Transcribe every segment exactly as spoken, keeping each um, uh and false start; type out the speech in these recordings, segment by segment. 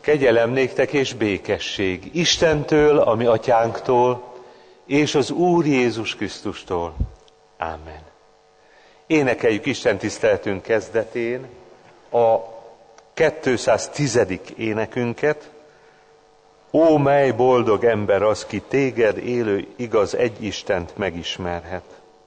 Kegyelem néktek és békesség Istentől, a mi atyánktól, és az Úr Jézus Krisztustól. Ámen. Énekeljük Isten tiszteletünk kezdetén a kétszáztízedik énekünket. Ó, mely boldog ember az, ki téged élő igaz egy Istent megismerhet.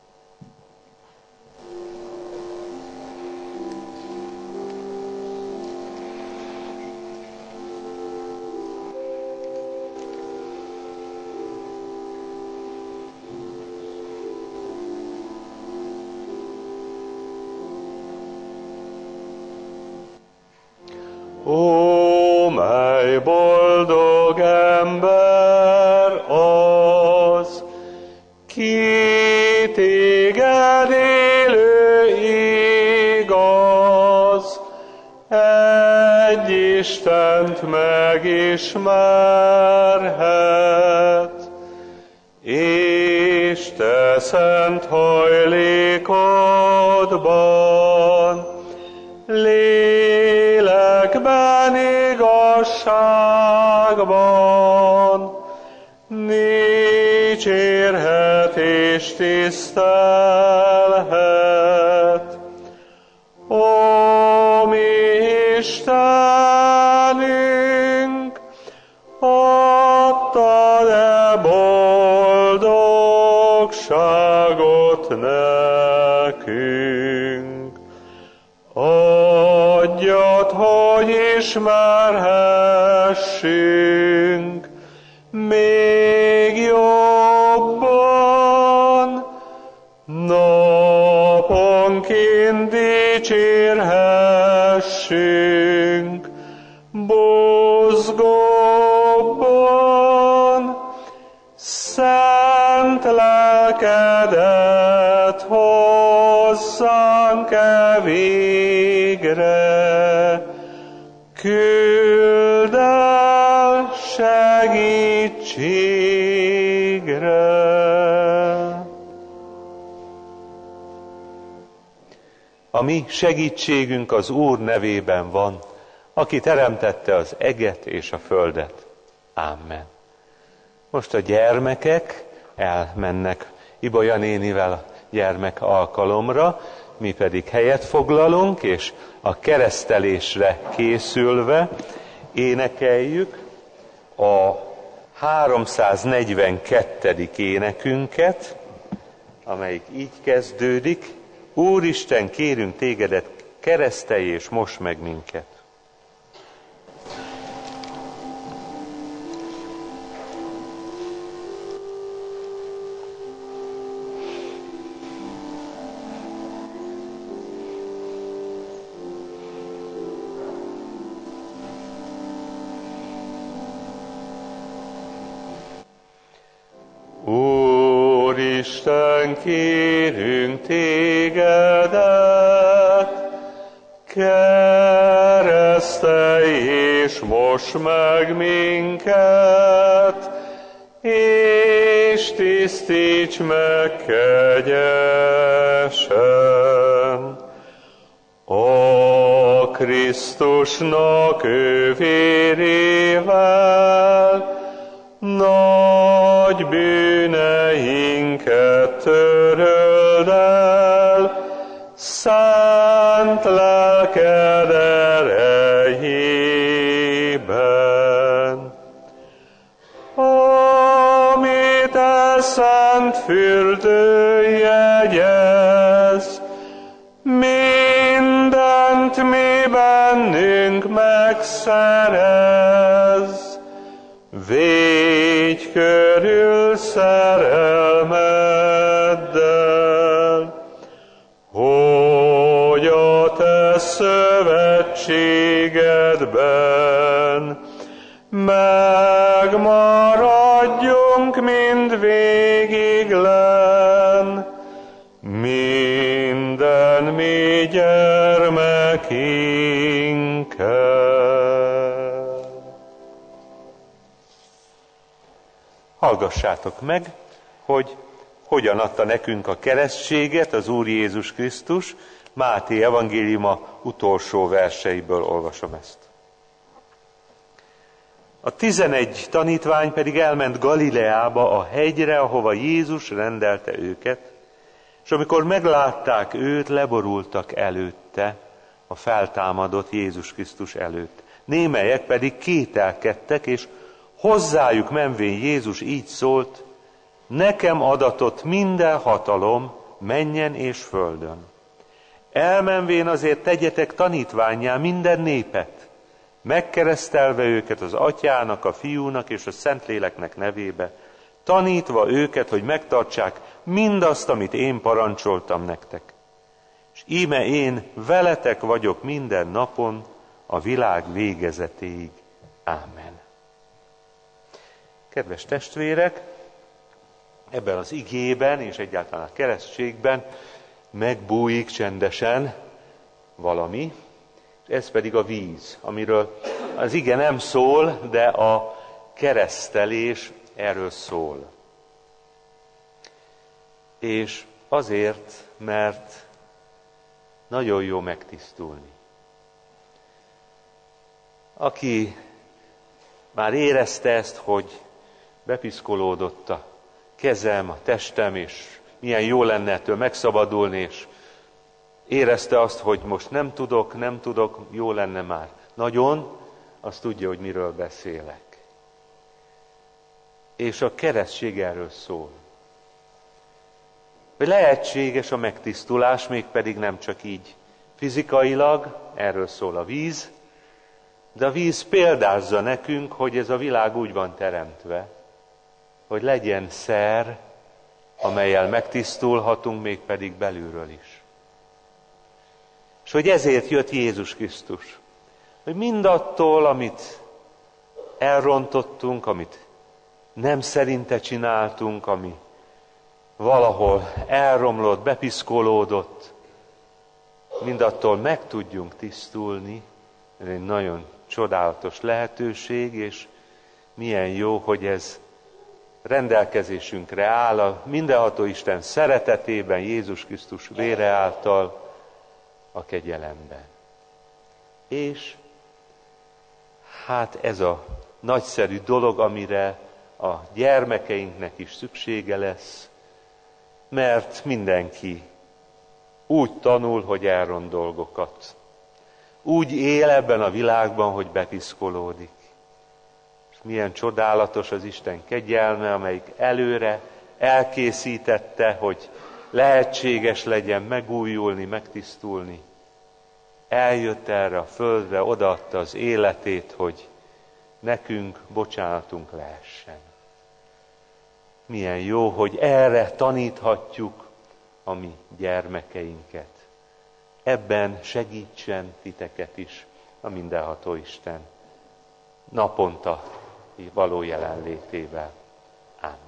Ó, mely boldog ember az, ki téged élő igaz, egy Istent megismerhet, és te szent hajlékodban lélekben, igazságban dicsérhet és tisztelhet. Ó, mi Istenünk, adta-e boldogságot nekünk? Adjad, hogy ismerhessünk még jobban, naponként dicsérhessünk buzgóban, szent lelkedet hozzánk-e végre, küld el segítségre. A mi segítségünk az Úr nevében van, aki teremtette az eget és a földet. Amen. Most a gyermekek elmennek Ibolya nénivel a gyermek alkalomra, mi pedig helyet foglalunk, és a keresztelésre készülve énekeljük a háromszáznegyvenkettedik énekünket, amelyik így kezdődik: Úristen, kérünk tégedet, keresztelj és moss meg minket. Úristen, kérünk tégedet, keresztelj és moss meg minket, és tisztíts meg kegyesen. A Krisztusnak ő vérével nagy bűneinket töröld el, szent lelked erejében. Amit e szent fürdő jegyez, mindent mi bennünk megszerez. Védj körül szerelmeddel, hogy a te szövetségedben megmaradjunk mind végig lenn, minden mi gyermekinkkel. Hallgassátok meg, hogy hogyan adta nekünk a keresztséget az Úr Jézus Krisztus. Máté evangéliuma utolsó verseiből olvasom ezt. A tizenegy tanítvány pedig elment Galileába, a hegyre, ahova Jézus rendelte őket, és amikor meglátták őt, leborultak előtte, a feltámadott Jézus Krisztus előtt. Némelyek pedig kételkedtek, és hozzájuk menvén Jézus így szólt: nekem adatott minden hatalom mennyen és földön. Elmenvén azért tegyetek tanítvánnyá minden népet, megkeresztelve őket az Atyának, a Fiúnak és a Szentléleknek nevébe, tanítva őket, hogy megtartsák mindazt, amit én parancsoltam nektek. És íme én veletek vagyok minden napon, a világ végezetéig. Ámen. Kedves testvérek, ebben az igében és egyáltalán a keresztségben megbújik csendesen valami, ez pedig a víz, amiről az ige nem szól, de a keresztelés erről szól. És azért, mert nagyon jó megtisztulni. Aki már érezte ezt, hogy bepiszkolódott a kezem, a testem, és milyen jó lenne ettől megszabadulni, és érezte azt, hogy most nem tudok, nem tudok, jó lenne már. Nagyon, azt tudja, hogy miről beszélek. És a keresztség erről szól. Hogy lehetséges a megtisztulás, mégpedig nem csak így fizikailag, erről szól a víz, de a víz példázza nekünk, hogy ez a világ úgy van teremtve, hogy legyen szer, amellyel megtisztulhatunk, mégpedig belülről is. És hogy ezért jött Jézus Krisztus, hogy mindattól, amit elrontottunk, amit nem szerinte csináltunk, ami valahol elromlott, bepiszkolódott, mindattól meg tudjunk tisztulni. Ez egy nagyon csodálatos lehetőség, és milyen jó, hogy ez rendelkezésünkre áll a mindenható Isten szeretetében, Jézus Krisztus vére által, a kegyelemben. És hát ez a nagyszerű dolog, amire a gyermekeinknek is szüksége lesz, mert mindenki úgy tanul, hogy elront dolgokat. Úgy él ebben a világban, hogy bepiszkolódik. És milyen csodálatos az Isten kegyelme, amelyik előre elkészítette, hogy lehetséges legyen megújulni, megtisztulni. Eljött erre a földre, odaadta az életét, hogy nekünk bocsánatunk lehessen. Milyen jó, hogy erre taníthatjuk a mi gyermekeinket. Ebben segítsen titeket is a mindenható Isten naponta való jelenlétével. Amen.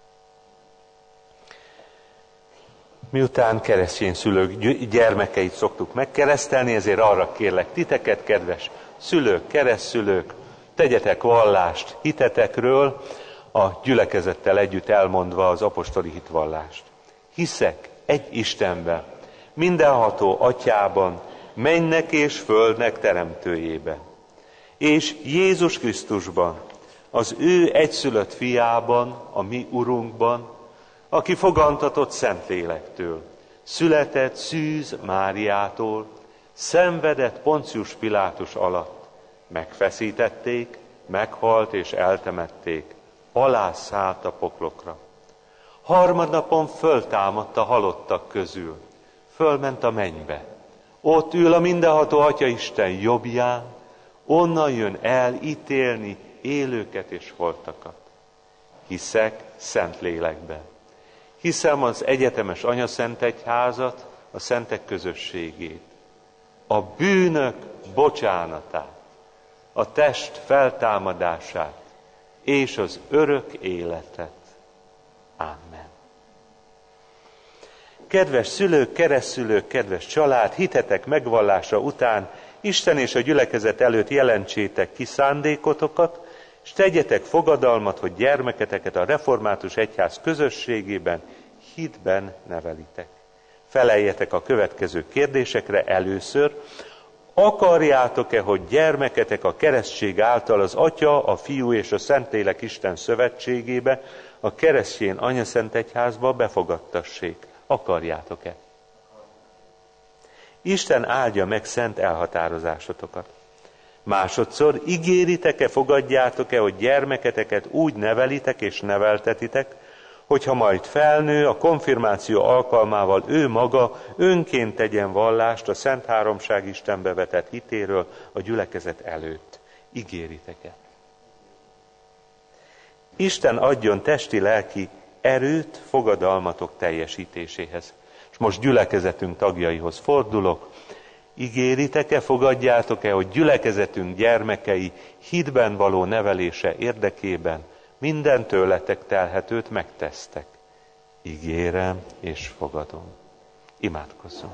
Miután keresztény szülők gyermekeit szoktuk megkeresztelni, ezért arra kérlek titeket, kedves szülők, keresztszülők, tegyetek vallást hitetekről, a gyülekezettel együtt elmondva az apostoli hitvallást. Hiszek egy Istenben, mindenható Atyában, mennek és földnek teremtőjében, és Jézus Krisztusban, az ő egyszülött fiában, a mi Urunkban, aki fogantatott Szentlélektől, született Szűz Máriától, szenvedett Poncius Pilátus alatt, megfeszítették, meghalt és eltemették, alászállt a poklokra. Harmadnapon föltámadt a halottak közül, fölment a mennybe. Ott ül a mindenható Atya Isten jobbján, onnan jön el ítélni élőket és holtakat. Hiszek Szentlélekben. Hiszem az egyetemes anyaszentegyházat, a szentek közösségét, a bűnök bocsánatát, a test feltámadását és az örök életet. Amen. Kedves szülők, keresztszülők, kedves család, hitetek megvallása után Isten és a gyülekezet előtt jelentsétek ki szándékotokat, és tegyetek fogadalmat, hogy gyermeketeket a református egyház közösségében, hitben nevelitek. Feleljetek a következő kérdésekre először. akarjátok-e, hogy gyermeketek a keresztség által az Atya, a Fiú és a Szentlélek Isten szövetségébe, a keresztény anyaszentegyházba befogadtassék? Akarjátok-e? Isten áldja meg szent elhatározásotokat. Másodszor, ígéritek-e, fogadjátok-e, hogy gyermeketeket úgy nevelitek és neveltetitek, hogyha majd felnő, a konfirmáció alkalmával ő maga önként tegyen vallást a Szent Háromság Istenbe vetett hitéről a gyülekezet előtt. Ígéritek-e? Isten adjon testi-lelki erőt fogadalmatok teljesítéséhez. És most gyülekezetünk tagjaihoz fordulok. Ígéritek-e, fogadjátok-e, hogy gyülekezetünk gyermekei hitben való nevelése érdekében minden tőletek telhetőt megtesztek? Ígérem és fogadom. Imádkozzunk.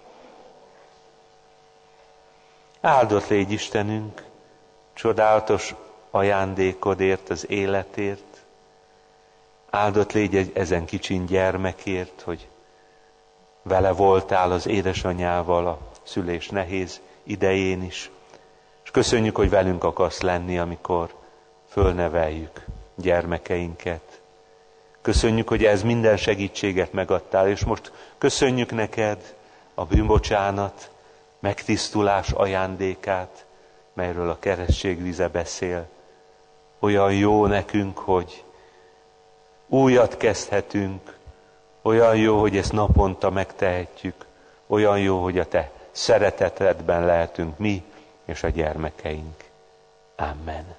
Áldott légy Istenünk, csodálatos ajándékodért, az életért. Áldott légy egy ezen kicsin gyermekért, hogy vele voltál az édesanyával a szülés nehéz idején is. És köszönjük, hogy velünk akarsz lenni, amikor fölneveljük gyermekeinket. Köszönjük, hogy ez minden segítséget megadtál, és most köszönjük neked a bűnbocsánat, megtisztulás ajándékát, melyről a keresztség vize beszél. Olyan jó nekünk, hogy újat kezdhetünk, olyan jó, hogy ezt naponta megtehetjük, olyan jó, hogy a te szeretetedben lehetünk mi és a gyermekeink. Amen.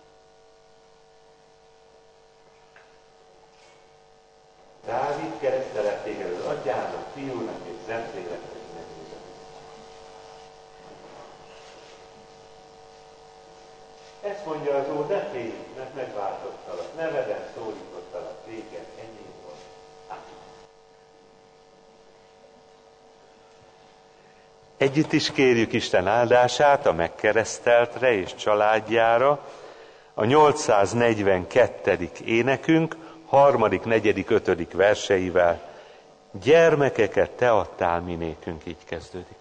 Dávid keresztelett téged az Atyának, Fiúnak és Szentléleknek nevében. Ezt mondja az Úr, ne félj, mert megváltottalak, neveden szólítottalak téged, ennyi volt. Együtt is kérjük Isten áldását a megkereszteltre és családjára. A nyolcszáznegyvenkettedik énekünk harmadik, negyedik, ötödik verseivel. Gyermekeket te adtál mi nékünk, így kezdődik.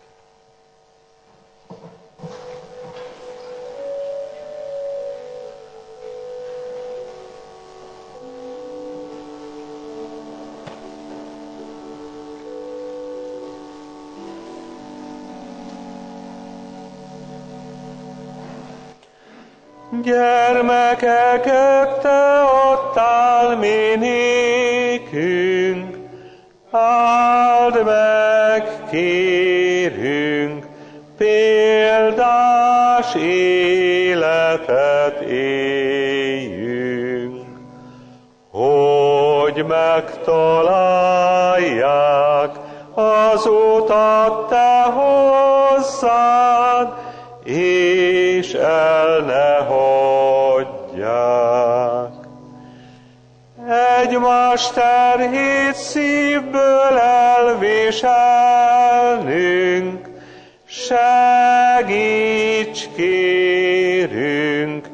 Gyermekeket te adtál mi nékünk, áld meg, kérünk, példás életet éljünk, hogy megtalálják az utat te hozzád, és el ne hagyják. Egymás terhét szívből elviselnünk, segíts kérünk,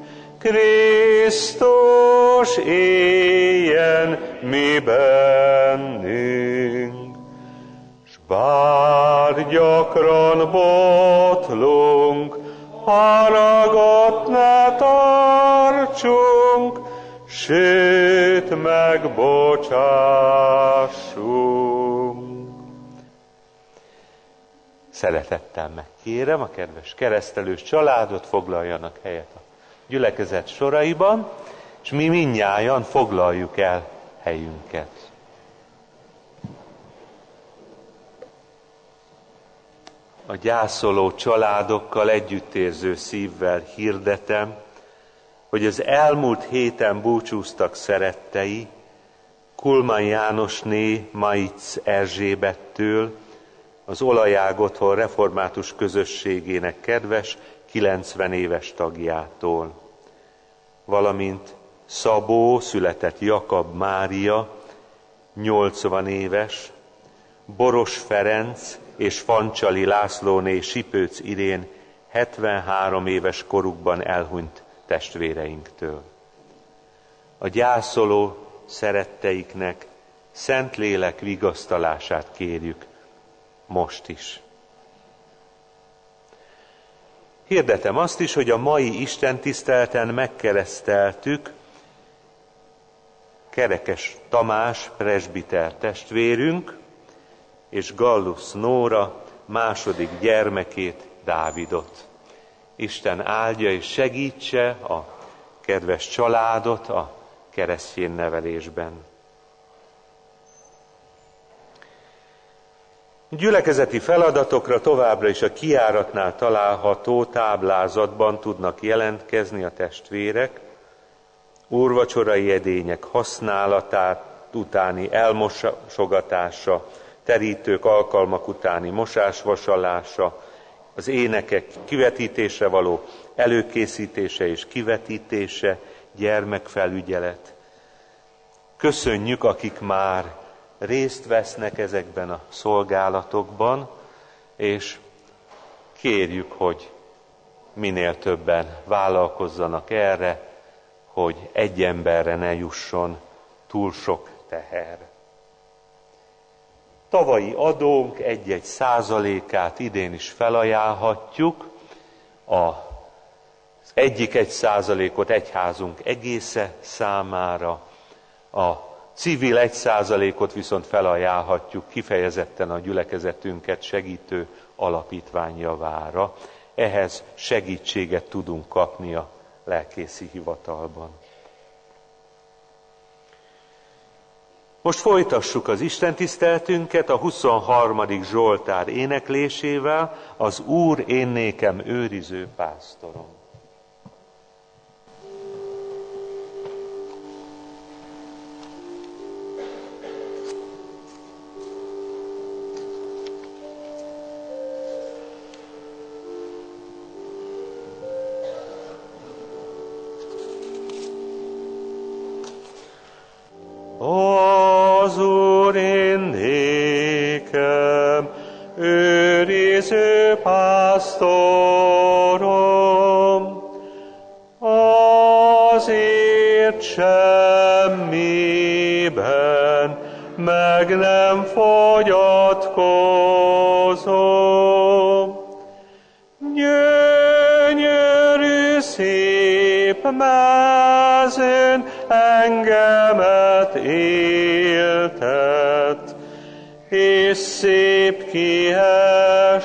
Krisztus éljen mi bennünk. S bár gyakran botlunk, haragot ne tartsunk, sőt megbocsássunk. Szeretettel megkérem a kedves keresztelős családot, foglaljanak helyet a gyülekezet soraiban, és mi mindnyájan foglaljuk el helyünket. A gyászoló családokkal együttérző szívvel hirdetem, hogy az elmúlt héten búcsúztak szerettei, Kulman Jánosné Maic Erzsébettől, az Olajág Otthon református közösségének kedves kilencven éves tagjától, valamint Szabó született Jakab Mária, nyolcvan éves, Boros Ferenc és Fancsali Lászlóné Sipőc Irén hetvenhárom éves korukban elhunyt testvéreinktől. A gyászoló szeretteiknek Szentlélek vigasztalását kérjük most is. Hirdetem azt is, hogy a mai istentiszteleten megkereszteltük Kerekes Tamás presbiter testvérünk és Gallus Nóra második gyermekét, Dávidot. Isten áldja és segítse a kedves családot a keresztény nevelésben. Gyülekezeti feladatokra továbbra is a kijáratnál található táblázatban tudnak jelentkezni a testvérek. Úrvacsorai edények használatát utáni elmosogatása, terítők alkalmak utáni mosásvasalása, az énekek kivetítésre való előkészítése és kivetítése, gyermekfelügyelet. Köszönjük, akik már részt vesznek ezekben a szolgálatokban, és kérjük, hogy minél többen vállalkozzanak erre, hogy egy emberre ne jusson túl sok teher. Tavalyi adónk egy-egy százalékát idén is felajánlhatjuk. Az egyik egy százalékot egyházunk egésze számára, a civil egy százalékot viszont felajánlhatjuk kifejezetten a gyülekezetünket segítő alapítvány javára. Ehhez segítséget tudunk kapni a lelkészi hivatalban. Most folytassuk az istentiszteletünket a huszonharmadik Zsoltár éneklésével, az Úr én nékem őriző pásztorom. Az Úr én nékem őriző pásztorom, azért semmiben meg nem fogyatkozom. Gyönyörű szép mezőn engemet éltet, és szép kihes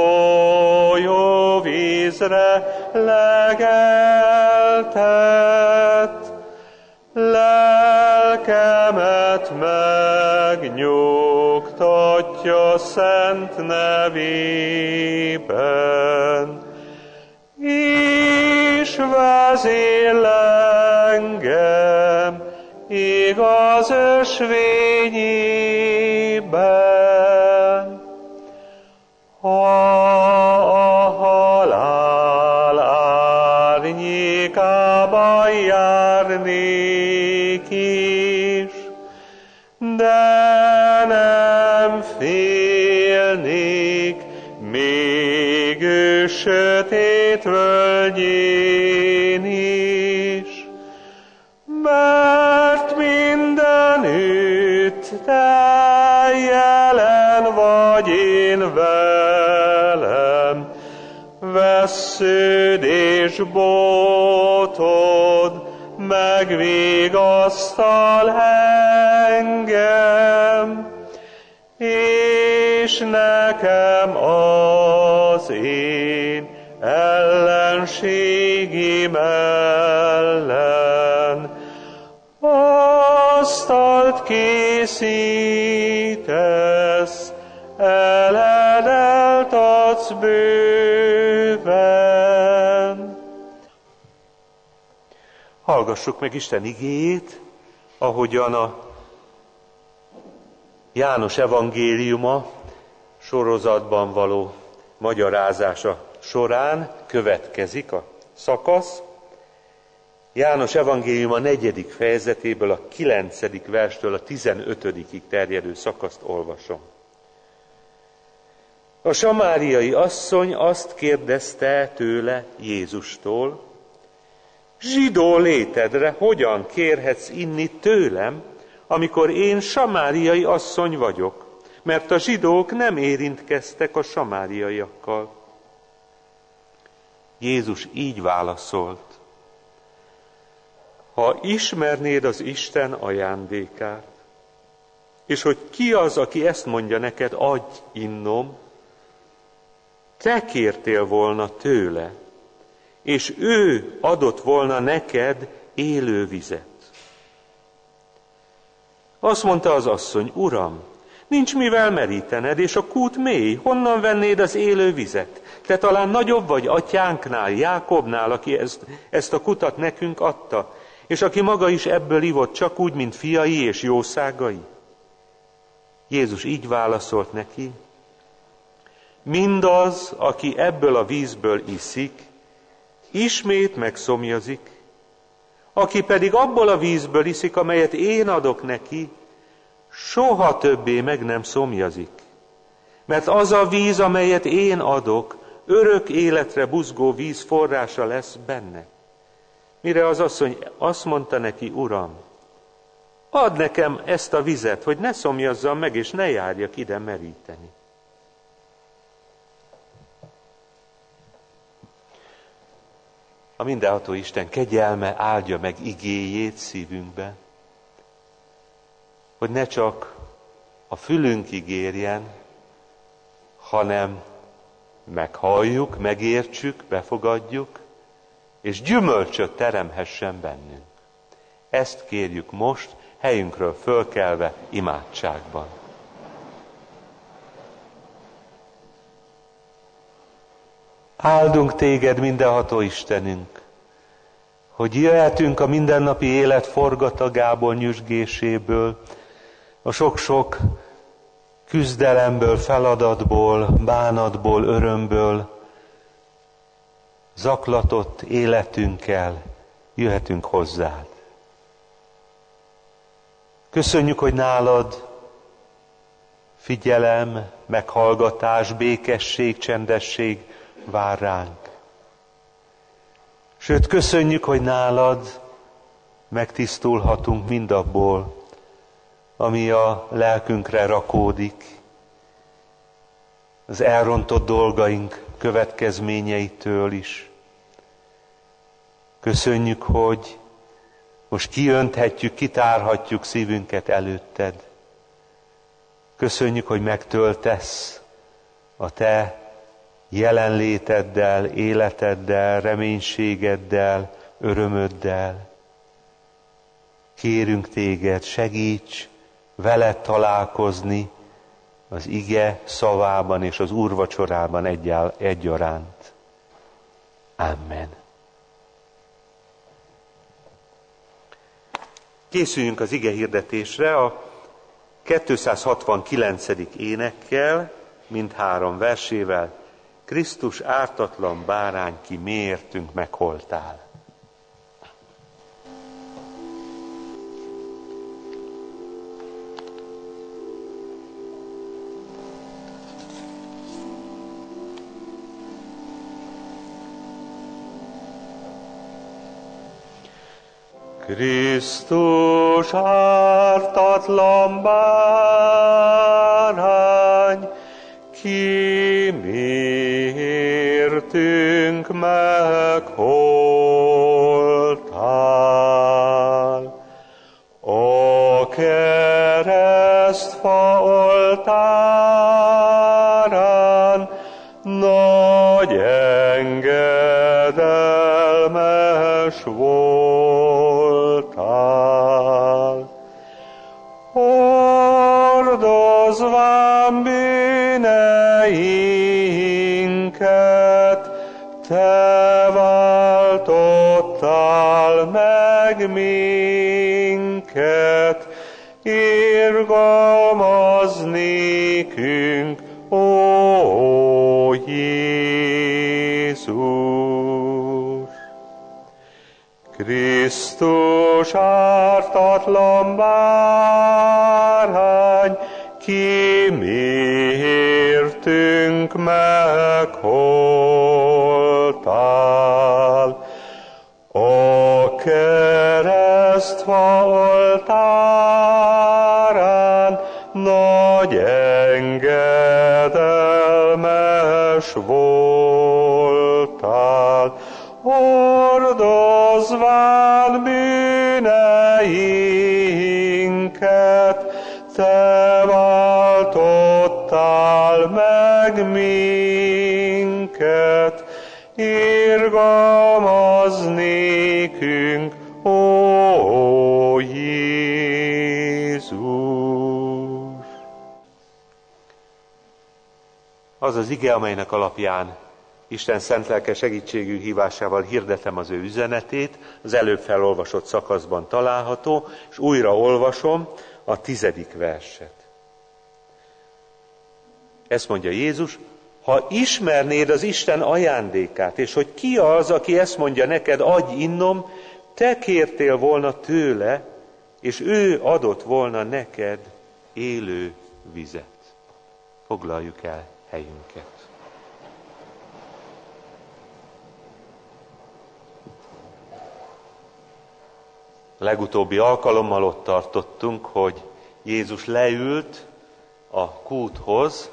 folyóvízre legeltet. Lelkemet megnyugtatja szent nevében, és vezél engem igaz ösvényében. Ha a halál árnyékában járnék is, de nem félnék még ő sötét völgyén is, mert mindenütt te jelen vagy én velem, vessződ és botod megvigasztal engem, és nekem az én ellenségim ellen asztalt készítesz, eledelt adsz bőven. Hallgassuk meg Isten igéjét, ahogyan a János evangéliuma sorozatban való magyarázása során következik a szakasz. János evangéliuma negyedik fejezetéből a kilencedik verstől a tizenötödikig terjedő szakaszt olvasom. A samáriai asszony azt kérdezte tőle Jézustól: zsidó létedre hogyan kérhetsz inni tőlem, amikor én samáriai asszony vagyok, mert a zsidók nem érintkeztek a samáriaiakkal. Jézus így válaszolt: ha ismernéd az Isten ajándékát, és hogy ki az, aki ezt mondja neked, adj innom, te kértél volna tőle, és ő adott volna neked élő vizet. Azt mondta az asszony: Uram, nincs mivel merítened, és a kút mély, honnan vennéd az élő vizet? Te talán nagyobb vagy atyánknál, Jákobnál, aki ezt, ezt a kutat nekünk adta, és aki maga is ebből ivott, csak úgy, mint fiai és jószágai. Jézus így válaszolt neki: mindaz, aki ebből a vízből iszik, ismét megszomjazik, aki pedig abból a vízből iszik, amelyet én adok neki, soha többé meg nem szomjazik. Mert az a víz, amelyet én adok, örök életre buzgó víz forrása lesz benne. Mire az asszony azt mondta neki: Uram, add nekem ezt a vizet, hogy ne szomjazzam meg, és ne járjak ide meríteni. A mindenható Isten kegyelme áldja meg igéjét szívünkbe, hogy ne csak a fülünkig érjen, hanem meghalljuk, megértsük, befogadjuk, és gyümölcsöt teremhessen bennünk. Ezt kérjük most, helyünkről fölkelve imádságban. Áldunk téged, mindenható Istenünk, hogy jöhetünk a mindennapi élet forgatagából, nyüzsgéséből, a sok-sok küzdelemből, feladatból, bánatból, örömből, zaklatott életünkkel jöhetünk hozzád. Köszönjük, hogy nálad figyelem, meghallgatás, békesség, csendesség vár ránk. Sőt, köszönjük, hogy nálad megtisztulhatunk mindabból, ami a lelkünkre rakódik, az elrontott dolgaink következményeitől is. Köszönjük, hogy most kiönthetjük, kitárhatjuk szívünket előtted. Köszönjük, hogy megtöltesz a te jelenléteddel, életeddel, reménységeddel, örömöddel. Kérünk téged, segíts veled találkozni az ige szavában és az úrvacsorában egyaránt. Amen. Készüljünk az ige hirdetésre a kétszázhatvankilencedik énekkel, mindhárom versével. Krisztus ártatlan bárány, ki miértünk megholtál. Krisztus ártatlan bárány, ki miértünk megholtál. A keresztfa oltárán nagy engedelmes voltál. Hordozván bűneinket, te váltottál meg minket, irgalmaz nékünk, ó Jézus. Krisztus ártatlan bárány, ki miértünk megholtál. A keresztfa oltárán nagy engedelmes voltál. bűneinket, te váltottál meg minket, irgalmaz nékünk, ó Jézus! Az az ige, amelynek alapján Isten szent lelke segítségű hívásával hirdetem az ő üzenetét, az előbb felolvasott szakaszban található, és újra olvasom a tizedik verset. Ezt mondja Jézus: ha ismernéd az Isten ajándékát, és hogy ki az, aki ezt mondja neked, adj innom, te kértél volna tőle, és ő adott volna neked élő vizet. Foglaljuk el helyünket. A legutóbbi alkalommal ott tartottunk, hogy Jézus leült a kúthoz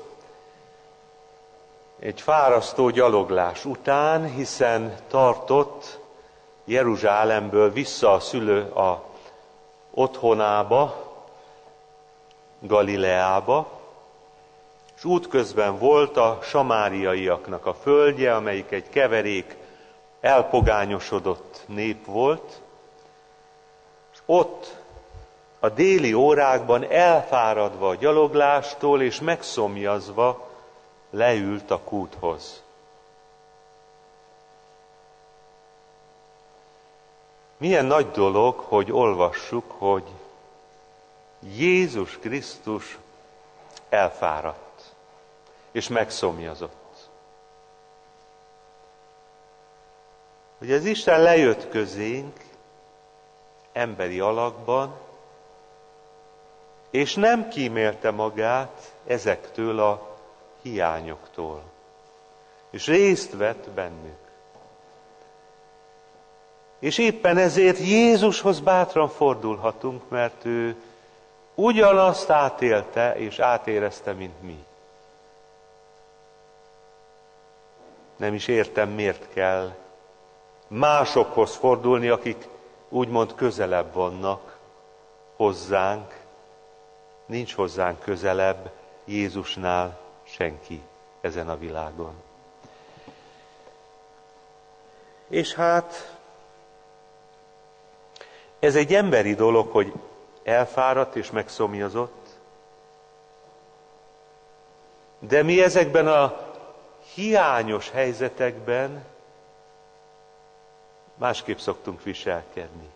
egy fárasztó gyaloglás után, hiszen tartott Jeruzsálemből vissza a szülő a otthonába, Galileába, és útközben volt a samáriaiaknak a földje, amelyik egy keverék elpogányosodott nép volt, és ott a déli órákban elfáradva a gyaloglástól és megszomjazva leült a kúthoz. Milyen nagy dolog, hogy olvassuk, hogy Jézus Krisztus elfáradt és megszomjazott. Hogy az Isten lejött közénk emberi alakban, és nem kímélte magát ezektől a hiányoktól, és részt vett bennük. És éppen ezért Jézushoz bátran fordulhatunk, mert ő ugyanazt átélte és átérezte, mint mi. Nem is értem, miért kell másokhoz fordulni, akik úgymond közelebb vannak hozzánk. Nincs hozzánk közelebb Jézusnál senki ezen a világon. És hát ez egy emberi dolog, hogy elfáradt és megszomjazott, de mi ezekben a hiányos helyzetekben másképp szoktunk viselkedni.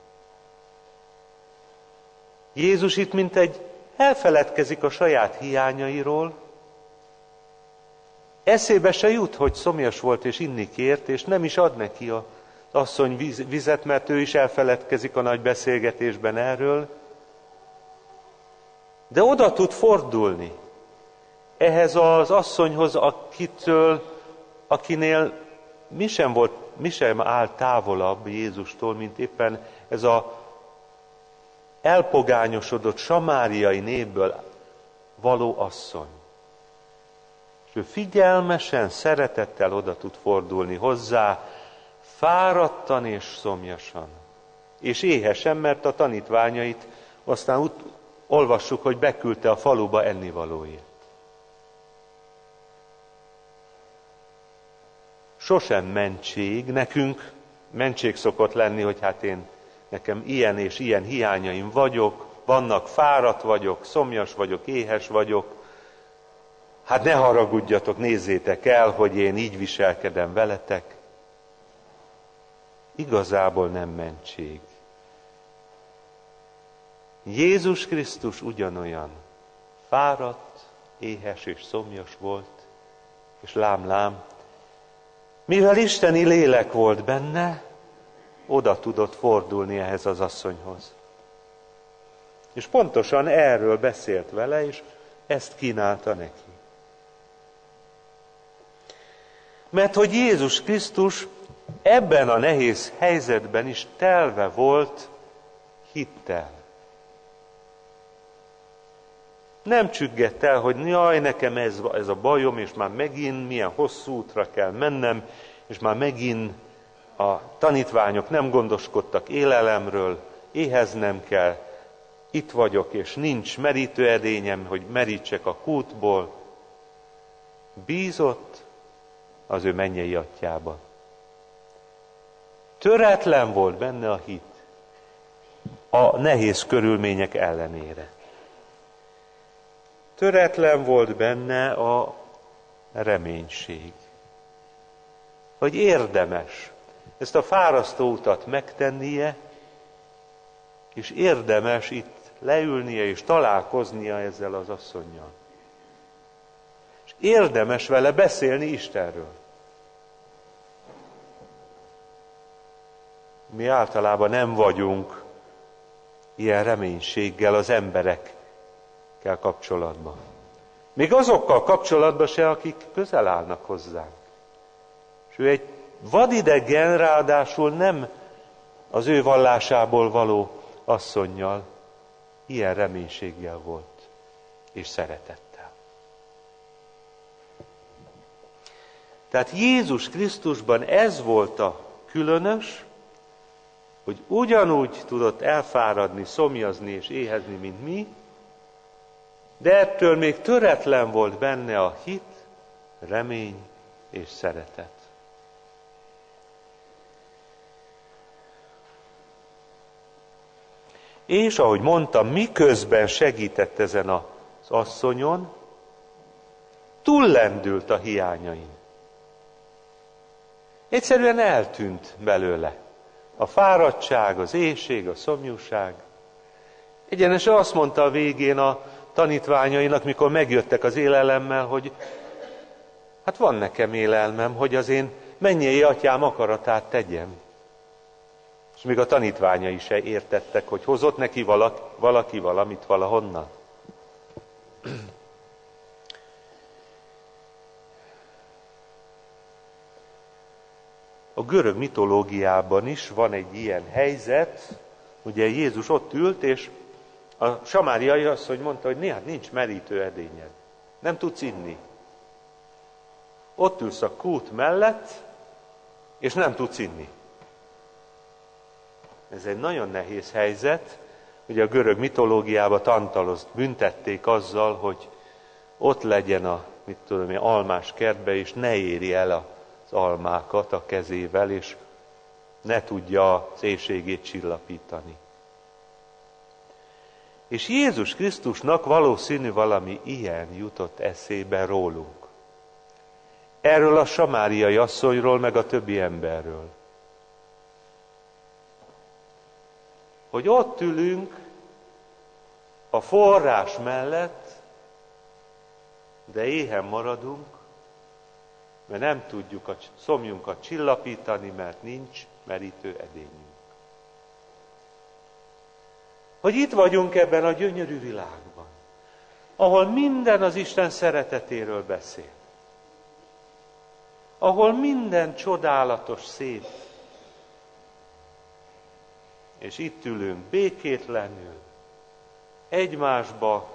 Jézus itt mint egy elfeledkezik a saját hiányairól, eszébe se jut, hogy szomjas volt és inni kért, és nem is ad neki az asszony vizet, mert ő is elfeledkezik a nagy beszélgetésben erről, de oda tud fordulni ehhez az asszonyhoz, akitől, akinél mi sem volt, mi sem áll távolabb Jézustól, mint éppen ez a elpogányosodott samáriai népből való asszony. És ő figyelmesen, szeretettel oda tud fordulni hozzá, fáradtan és szomjasan, és éhesen, mert a tanítványait aztán ut- olvassuk, hogy beküldte a faluba ennivalóért. Sosem mentség, nekünk mentség szokott lenni, hogy hát én, nekem ilyen és ilyen hiányaim vagyok, vannak, fáradt vagyok, szomjas vagyok, éhes vagyok, hát ne haragudjatok, nézzétek el, hogy én így viselkedem veletek. Igazából nem mentség. Jézus Krisztus ugyanolyan fáradt, éhes és szomjas volt, és lám-lám, mivel isteni lélek volt benne, oda tudott fordulni ehhez az asszonyhoz. És pontosan erről beszélt vele, és ezt kínálta neki. Mert hogy Jézus Krisztus ebben a nehéz helyzetben is telve volt hittel. Nem csüggett el, hogy jaj, nekem ez, ez a bajom, és már megint milyen hosszú útra kell mennem, és már megint a tanítványok nem gondoskodtak élelemről, éheznem kell, itt vagyok, és nincs merítőedényem, hogy merítsek a kútból. Bízott az ő mennyei atyába. Töretlen volt benne a hit a nehéz körülmények ellenére. Töretlen volt benne a reménység, hogy érdemes ezt a fárasztó utat megtennie, és érdemes itt leülnie és találkoznia ezzel az asszonnyal. És érdemes vele beszélni Istenről. Mi általában nem vagyunk ilyen reménységgel az emberekkel kapcsolatban. Még azokkal kapcsolatban se, akik közel állnak hozzánk. És ő egy vadidegen, ráadásul nem az ő vallásából való asszonnyal ilyen reménységgel volt, és szeretettel. Tehát Jézus Krisztusban ez volt a különös, hogy ugyanúgy tudott elfáradni, szomjazni és éhezni, mint mi, de ettől még töretlen volt benne a hit, remény és szeretet. És ahogy mondtam, miközben segített ezen az asszonyon, túllendült a hiányain. Egyszerűen eltűnt belőle a fáradtság, az éhség, a szomjúság. Egyenesen azt mondta a végén a tanítványainak, mikor megjöttek az élelemmel, hogy hát van nekem élelmem, hogy az én mennyei atyám akaratát tegyem. És még a tanítványai se értettek, hogy hozott neki valaki, valaki valamit valahonnan. A görög mitológiában is van egy ilyen helyzet, ugye Jézus ott ült, és a samáriai asszony mondta, hogy néha nincs merítő edényed, nem tudsz inni. Ott ülsz a kút mellett, és nem tudsz inni. Ez egy nagyon nehéz helyzet, ugye a görög mitológiában Tantalost büntették azzal, hogy ott legyen a, mit tudom én, almás kertbe, és ne éri el az almákat a kezével, és ne tudja az éhségét csillapítani. És Jézus Krisztusnak valószínű valami ilyen jutott eszébe rólunk. Erről a samáriai asszonyról, meg a többi emberről. Hogy ott ülünk a forrás mellett, de éhen maradunk, mert nem tudjuk a szomjunkat csillapítani, mert nincs merítő edényünk. Hogy itt vagyunk ebben a gyönyörű világban, ahol minden az Isten szeretetéről beszél, ahol minden csodálatos, szép, és itt ülünk békétlenül, egymásba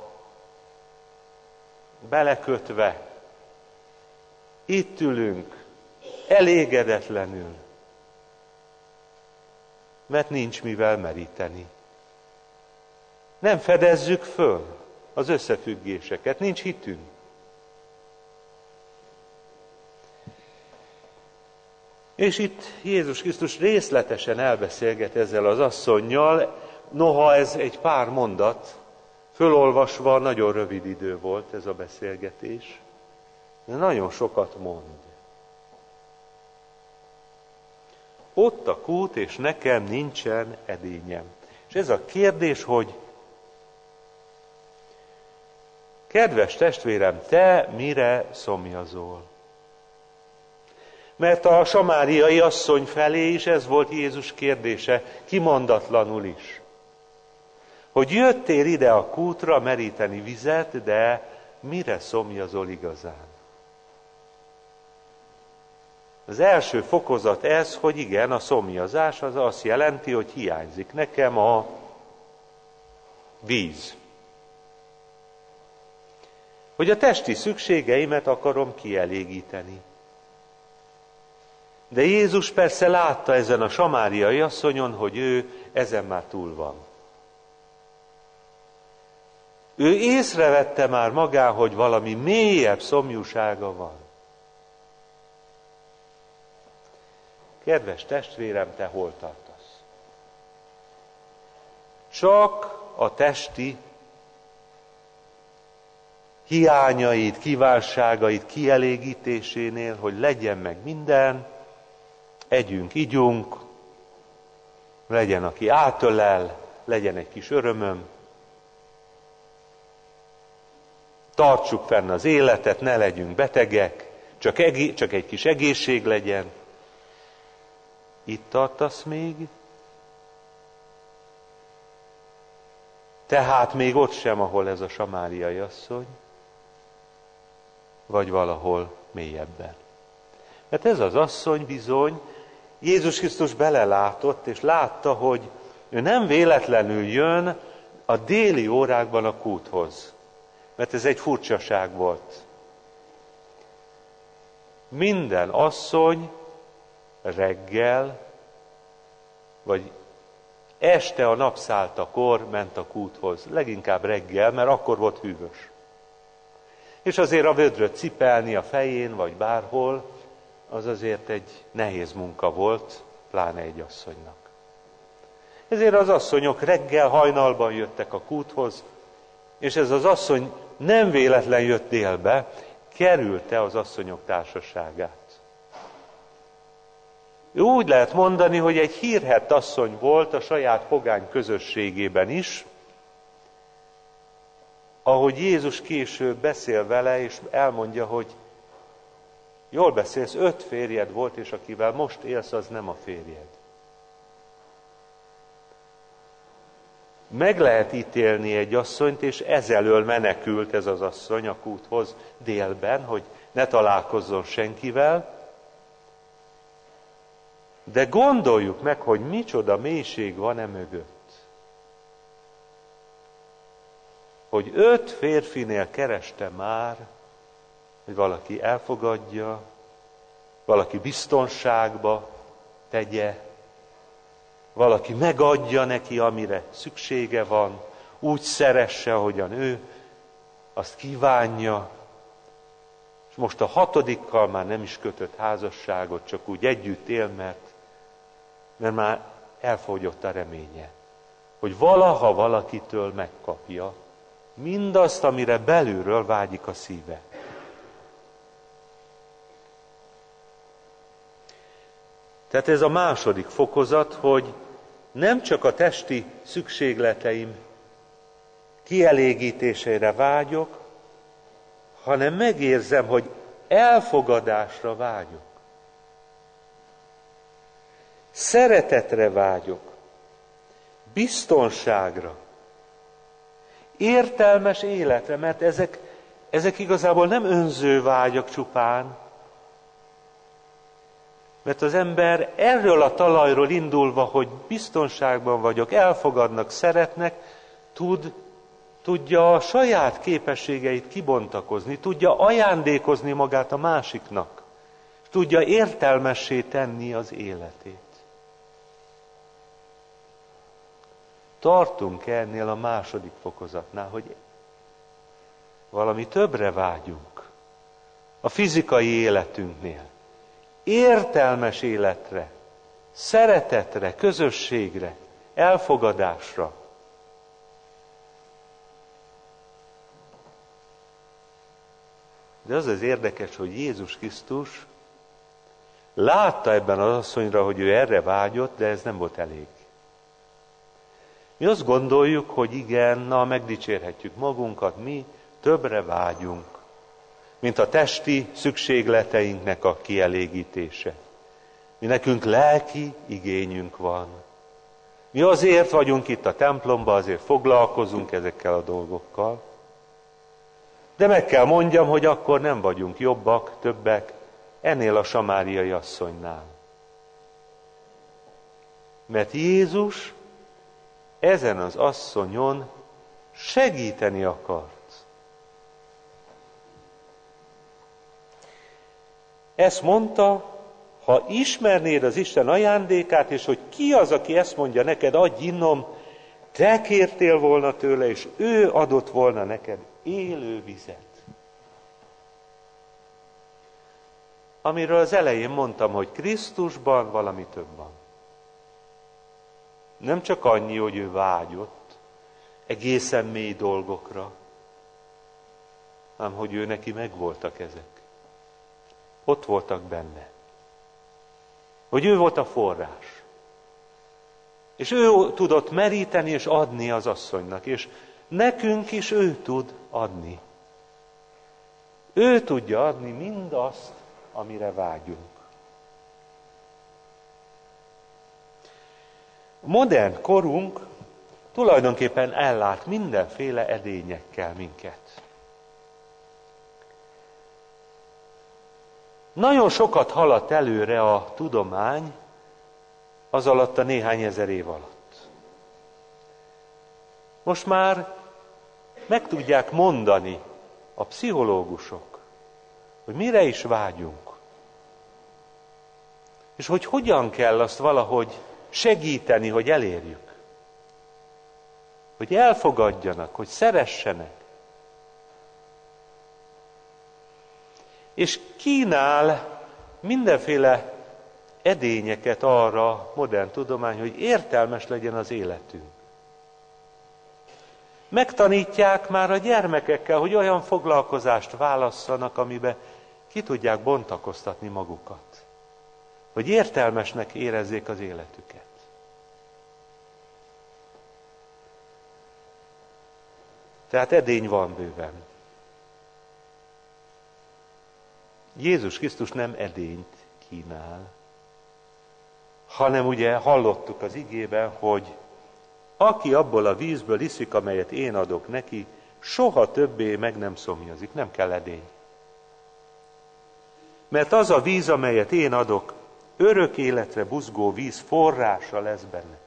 belekötve, itt ülünk elégedetlenül, mert nincs mivel meríteni. Nem fedezzük föl az összefüggéseket, nincs hitünk. És itt Jézus Krisztus részletesen elbeszélget ezzel az asszonnyal, noha ez egy pár mondat, fölolvasva nagyon rövid idő volt ez a beszélgetés, de nagyon sokat mond. Ott a kút, és nekem nincsen edényem. És ez a kérdés, hogy kedves testvérem, te mire szomjazol? Mert a samáriai asszony felé is ez volt Jézus kérdése, kimondatlanul is. Hogy jöttél ide a kútra meríteni vizet, de mire szomjazol igazán? Az első fokozat ez, hogy igen, a szomjazás az azt jelenti, hogy hiányzik nekem a víz. Hogy a testi szükségeimet akarom kielégíteni. De Jézus persze látta ezen a samáriai asszonyon, hogy ő ezen már túl van. Ő észrevette már magán, hogy valami mélyebb szomjúsága van. Kedves testvérem, te hol tartasz? Csak a testi hiányait, kívánságait kielégítésénél, hogy legyen meg minden, együnk, igyunk, legyen, aki átölel, legyen egy kis örömöm, tartsuk fenn az életet, ne legyünk betegek, csak, egé- csak egy kis egészség legyen. Itt tartasz még? Tehát még ott sem, ahol ez a samáriai asszony, vagy valahol mélyebben. Mert ez az asszony bizony, Jézus Krisztus belelátott, és látta, hogy ő nem véletlenül jön a déli órákban a kúthoz. Mert ez egy furcsaság volt. Minden asszony reggel, vagy este a napszálltakor ment a kúthoz. Leginkább reggel, mert akkor volt hűvös. És azért a vödröt cipelni a fején, vagy bárhol, az azért egy nehéz munka volt, pláne egy asszonynak. Ezért az asszonyok reggel hajnalban jöttek a kúthoz, és ez az asszony nem véletlen jött délbe, kerülte az asszonyok társaságát. Ő úgy lehet mondani, hogy egy hírhedt asszony volt a saját pogány közösségében is, ahogy Jézus később beszél vele, és elmondja, hogy jól beszélsz, öt férjed volt, és akivel most élsz, az nem a férjed. Meg lehet ítélni egy asszonyt, és ezelől menekült ez az asszony a kúthoz délben, hogy ne találkozzon senkivel. De gondoljuk meg, hogy micsoda mélység van e mögött. Hogy öt férfinél kereste már, hogy valaki elfogadja, valaki biztonságba tegye, valaki megadja neki, amire szüksége van, úgy szeresse, ahogyan ő azt kívánja, és most a hatodikkal már nem is kötött házasságot, csak úgy együtt él, mert, mert már elfogyott a reménye, hogy valaha valakitől megkapja mindazt, amire belülről vágyik a szíve. Tehát ez a második fokozat, hogy nem csak a testi szükségleteim kielégítésére vágyok, hanem megérzem, hogy elfogadásra vágyok. Szeretetre vágyok. Biztonságra. Értelmes életre, mert ezek, ezek igazából nem önző vágyak csupán, mert az ember erről a talajról indulva, hogy biztonságban vagyok, elfogadnak, szeretnek, tud, tudja a saját képességeit kibontakozni, tudja ajándékozni magát a másiknak, és tudja értelmessé tenni az életét. Tartunk ennél a második fokozatnál, hogy valami többre vágyunk a fizikai életünknél. Értelmes életre, szeretetre, közösségre, elfogadásra. De az az érdekes, hogy Jézus Krisztus látta ebben az asszonyra, hogy ő erre vágyott, de ez nem volt elég. Mi azt gondoljuk, hogy igen, na megdicsérhetjük magunkat, mi többre vágyunk, mint a testi szükségleteinknek a kielégítése. Mi nekünk lelki igényünk van. Mi azért vagyunk itt a templomban, azért foglalkozunk ezekkel a dolgokkal. De meg kell mondjam, hogy akkor nem vagyunk jobbak, többek ennél a samáriai asszonynál. Mert Jézus ezen az asszonyon segíteni akart. Ezt mondta, Ha ismernéd az Isten ajándékát, és hogy ki az, aki ezt mondja neked, adj innom, te kértél volna tőle, és ő adott volna neked élő vizet. Amiről az elején mondtam, hogy Krisztusban valami több van. Nem csak annyi, hogy ő vágyott egészen mély dolgokra, hanem hogy ő neki megvoltak ezek. Ott voltak benne. Hogy ő volt a forrás. És ő tudott meríteni és adni az asszonynak, és nekünk is ő tud adni. Ő tudja adni mindazt, amire vágyunk. A modern korunk tulajdonképpen ellát mindenféle edényekkel minket. Nagyon sokat haladt előre a tudomány az alatt a néhány ezer év alatt. Most már meg tudják mondani a pszichológusok, hogy mire is vágyunk. És hogy hogyan kell azt valahogy segíteni, hogy elérjük. Hogy elfogadjanak, hogy szeressenek. És kínál mindenféle edényeket arra a modern tudomány, hogy értelmes legyen az életünk. Megtanítják már a gyermekekkel, hogy olyan foglalkozást válasszanak, amiben ki tudják bontakoztatni magukat. Hogy értelmesnek érezzék az életüket. Tehát edény van bőven. Jézus Krisztus nem edényt kínál, hanem ugye hallottuk az igében, hogy aki abból a vízből iszik, amelyet én adok neki, soha többé meg nem szomjazik, nem kell edény. Mert az a víz, amelyet én adok, örök életre buzgó víz forrása lesz benne.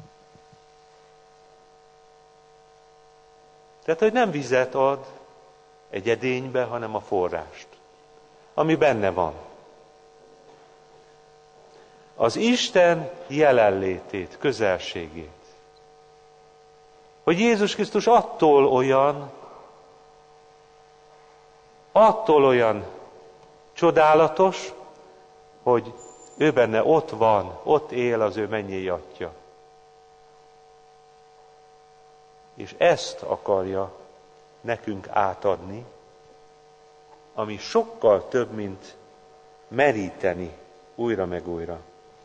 Tehát, hogy nem vizet ad egy edénybe, hanem a forrást, ami benne van. Az Isten jelenlétét, közelségét. Hogy Jézus Krisztus attól olyan, attól olyan csodálatos, hogy ő benne ott van, ott él az ő mennyei Atya. És ezt akarja nekünk átadni, ami sokkal több, mint meríteni újra meg újra.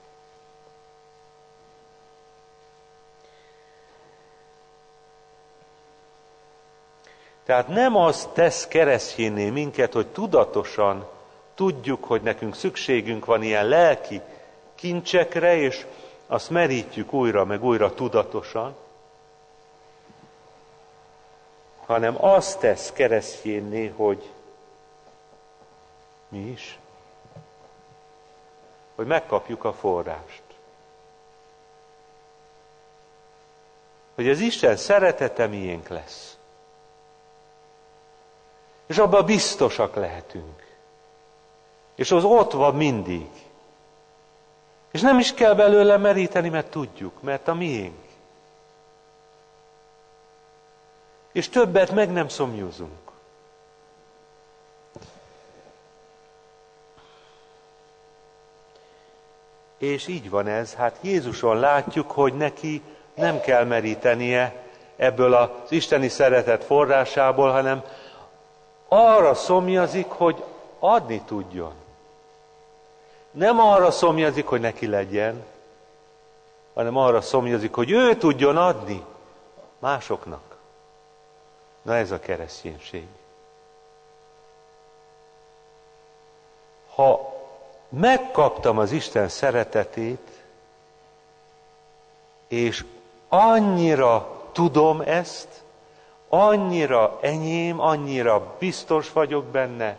Tehát nem az tesz keresztjénné minket, hogy tudatosan tudjuk, hogy nekünk szükségünk van ilyen lelki kincsekre, és azt merítjük újra meg újra tudatosan, hanem azt tesz keresztjénné, hogy mi is? Hogy megkapjuk a forrást. Hogy az Isten szeretete miénk lesz. És abban biztosak lehetünk. És az ott van mindig. És nem is kell belőle meríteni, mert tudjuk, mert a miénk. És többet meg nem szomjúzunk. És így van ez, hát Jézuson látjuk, hogy neki nem kell merítenie ebből az isteni szeretet forrásából, hanem arra szomjazik, hogy adni tudjon. Nem arra szomjazik, hogy neki legyen, hanem arra szomjazik, hogy ő tudjon adni másoknak. Na ez a kereszténység. Ha megkaptam az Isten szeretetét, és annyira tudom ezt, annyira enyém, annyira biztos vagyok benne,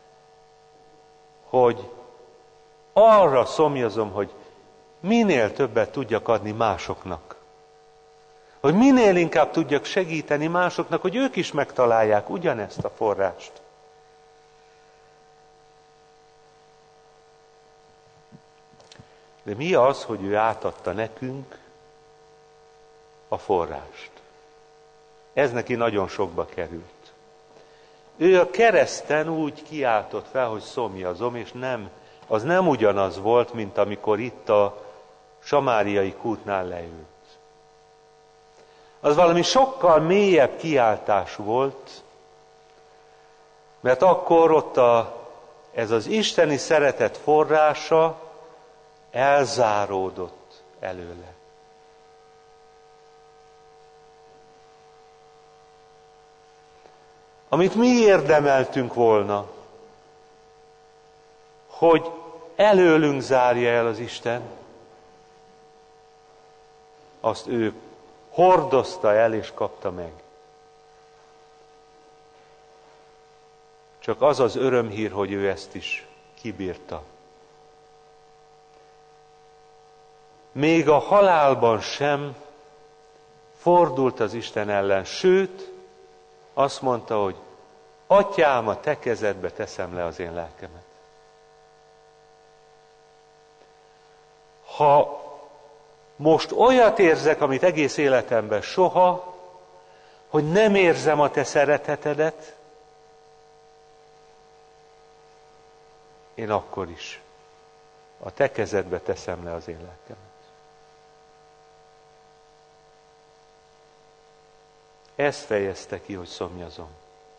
hogy arra szomjazom, hogy minél többet tudjak adni másoknak. Hogy minél inkább tudjak segíteni másoknak, hogy ők is megtalálják ugyanezt a forrást. De mi az, hogy ő átadta nekünk a forrást? Ez neki nagyon sokba került. Ő a kereszten úgy kiáltott fel, hogy szomjazom, és nem, az nem ugyanaz volt, mint amikor itt a samáriai kútnál leült. Az valami sokkal mélyebb kiáltás volt, mert akkor ott a, ez az isteni szeretet forrása elzáródott előle. Amit mi érdemeltünk volna, hogy előlünk zárja el az Isten, azt ő hordozta el és kapta meg. Csak az az örömhír, hogy ő ezt is kibírta. Még a halálban sem fordult az Isten ellen, sőt, azt mondta, hogy Atyám, a te kezedbe teszem le az én lelkemet. Ha most olyat érzek, amit egész életemben soha, hogy nem érzem a te szeretetedet, én akkor is a te kezedbe teszem le az én lelkemet. Ezt fejezte ki, hogy szomjazom.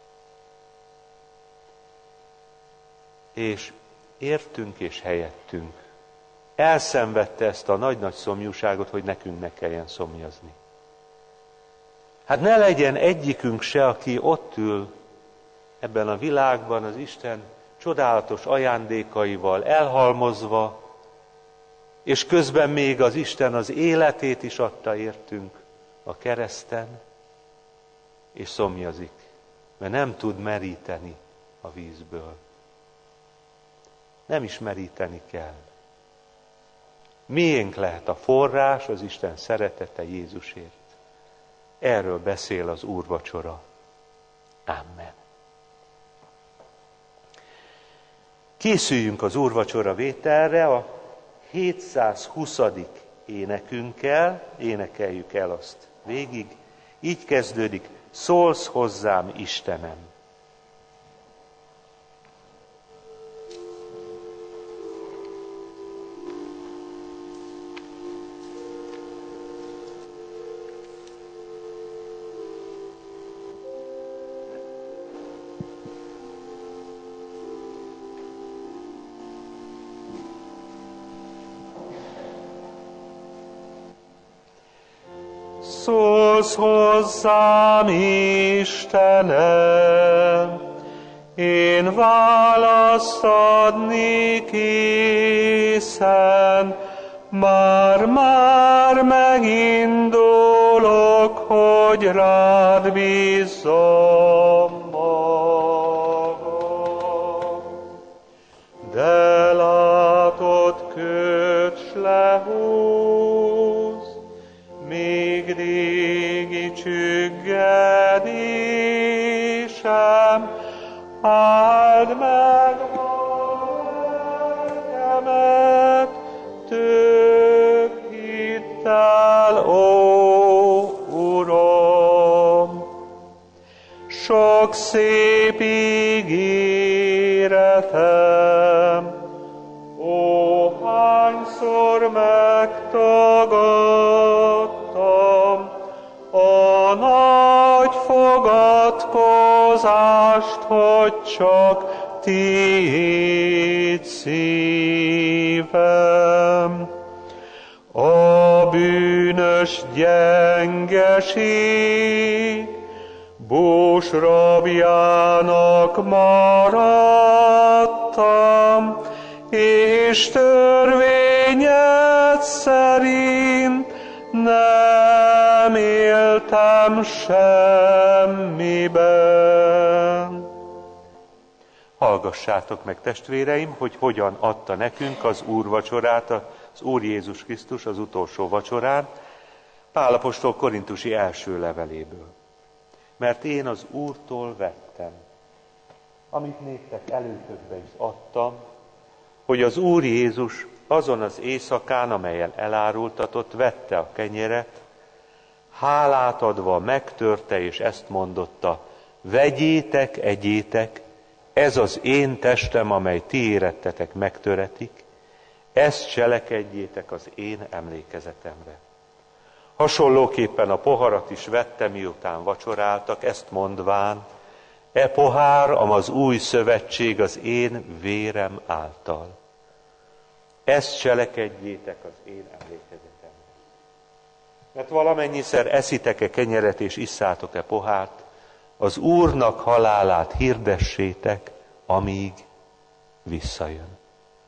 És értünk és helyettünk elszenvedte ezt a nagy-nagy szomjúságot, hogy nekünk ne kelljen szomjazni. Hát ne legyen egyikünk se, aki ott ül ebben a világban az Isten csodálatos ajándékaival elhalmozva, és közben még az Isten az életét is adta értünk a kereszten, és szomjazik, mert nem tud meríteni a vízből. Nem is meríteni kell. Miénk lehet a forrás, az Isten szeretete Jézusért. Erről beszél az úrvacsora. Amen. Készüljünk az úrvacsora vételre a hétszázhuszadik énekünkkel, énekeljük el azt végig. Így kezdődik: szólsz hozzám, Istenem. Szólsz hozzám, Istenem, én választ adni készen, már-már megindulok, hogy rád bízzom magam. De látod, köcs lehúz, még régi csüggedésem, áld meg a lelkemet, több hittel, ó Uram. Sok szép ígéretem, ó, hányszor megtagadtam a nagy fogadkozást, hogy csak tiéd szívem. A bűnös gyengeség bús rabjának maradtam, és törvényed szerint nem éltem semmiben. Hallgassátok meg, testvéreim, hogy hogyan adta nekünk az úrvacsorát az Úr Jézus Krisztus az utolsó vacsorán, Pál apostol korintusi első leveléből. Mert én az Úrtól vettem, amit néktek előtökbe is adtam, hogy az Úr Jézus azon az éjszakán, amelyen elárultatott, vette a kenyeret, hálát adva megtörte, és ezt mondotta: vegyétek, egyétek, ez az én testem, amely ti érettetek megtöretik, ezt cselekedjétek az én emlékezetemre. Hasonlóképpen a poharat is vette, miután vacsoráltak, ezt mondván: e pohár, am az új szövetség az én vérem által. Ezt cselekedjétek az én emlékezetemre. Mert valamennyiszer eszitek-e kenyeret és isszátok-e pohárt, az Úrnak halálát hirdessétek, amíg visszajön.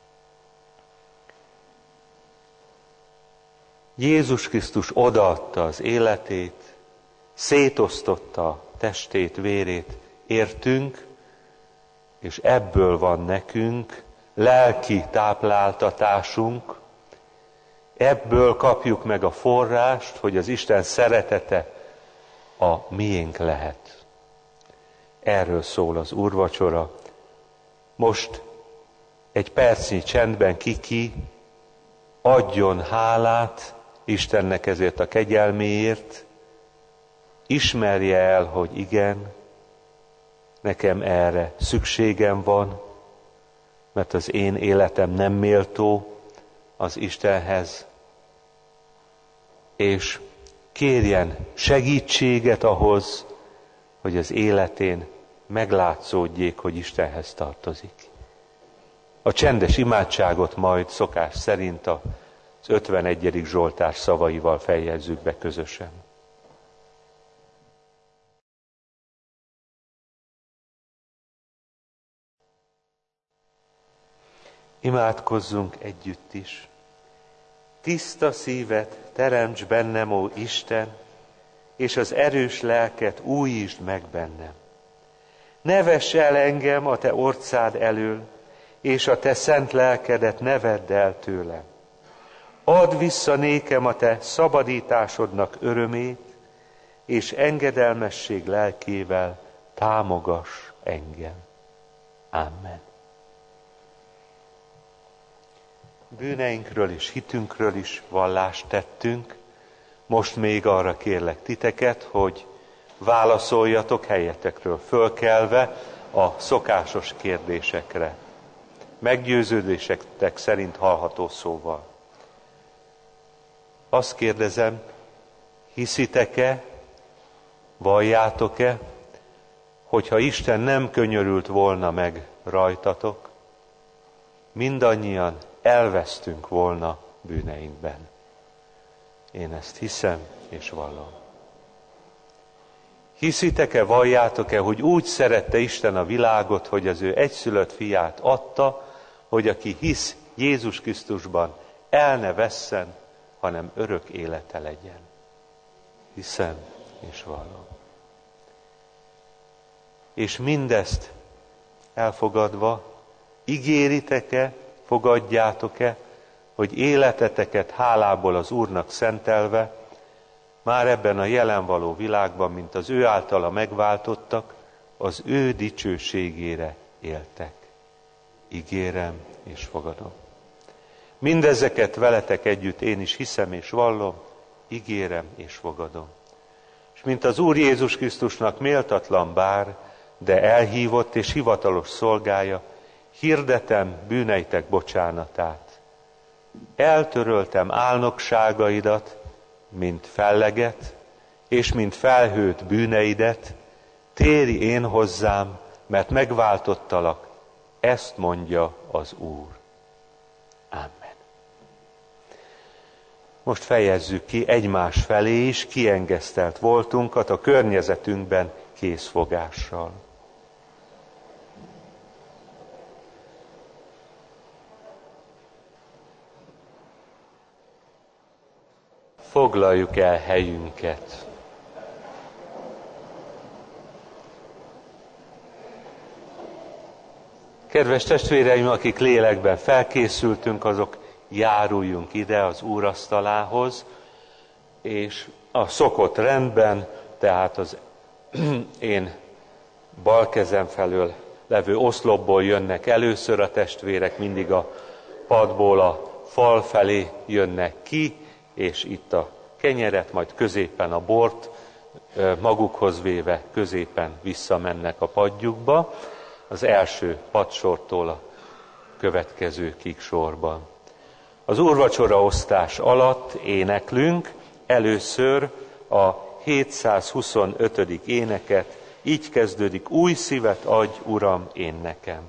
Jézus Krisztus odaadta az életét, szétosztotta a testét, vérét értünk, és ebből van nekünk lelki tápláltatásunk, ebből kapjuk meg a forrást, hogy az Isten szeretete a miénk lehet. Erről szól az úrvacsora. Most egy percnyi csendben ki-ki adjon hálát Istennek ezért a kegyelméért, ismerje el, hogy igen, nekem erre szükségem van, mert az én életem nem méltó az Istenhez, és kérjen segítséget ahhoz, hogy az életén meglátszódjék, hogy Istenhez tartozik. A csendes imádságot majd szokás szerint az ötvenegyedik Zsoltár szavaival fejezzük be közösen. Imádkozzunk együtt is. Tiszta szívet teremts bennem, ó Isten, és az erős lelket újítsd meg bennem. Ne vess el engem a te orcád elől, és a te szent lelkedet ne vedd el tőlem. Add vissza nékem a te szabadításodnak örömét, és engedelmesség lelkével támogass engem. Amen. Bűneinkről és hitünkről is vallást tettünk. Most még arra kérlek titeket, hogy válaszoljatok helyetekről fölkelve a szokásos kérdésekre. Meggyőződésetek szerint hallható szóval. Azt kérdezem, hiszitek-e, valljátok-e, hogyha Isten nem könyörült volna meg rajtatok, mindannyian elvesztünk volna bűneinkben. Én ezt hiszem és vallom. Hiszitek-e, valljátok-e, hogy úgy szerette Isten a világot, hogy az ő egyszülött fiát adta, hogy aki hisz Jézus Krisztusban, el ne vesszen, hanem örök élete legyen. Hiszem és vallom. És mindezt elfogadva, ígéritek-e, fogadjátok-e, hogy életeteket hálából az Úrnak szentelve, már ebben a jelen való világban, mint az ő általa megváltottak, az ő dicsőségére éltek. Ígérem és fogadom. Mindezeket veletek együtt én is hiszem és vallom, ígérem és fogadom. És mint az Úr Jézus Krisztusnak méltatlan bár, de elhívott és hivatalos szolgája, hirdetem bűneitek bocsánatát. Eltöröltem álnokságaidat, mint felleget, és mint felhőt bűneidet, térj én hozzám, mert megváltottalak, ezt mondja az Úr. Amen. Most fejezzük ki egymás felé is kiengesztelt voltunkat a környezetünkben készfogással. Foglaljuk el helyünket. Kedves testvéreim, akik lélekben felkészültünk, azok járuljunk ide az úrasztalához, és a szokott rendben, tehát az én bal kezem felől levő oszlopból jönnek először a testvérek, mindig a padból a fal felé jönnek ki, és itt a kenyeret, majd középen a bort magukhoz véve középen visszamennek a padjukba, az első padsortól a következőkig sorban. Az úrvacsora osztás alatt éneklünk először a hétszázhuszonötödik éneket, így kezdődik: új szívet adj, Uram, én nekem.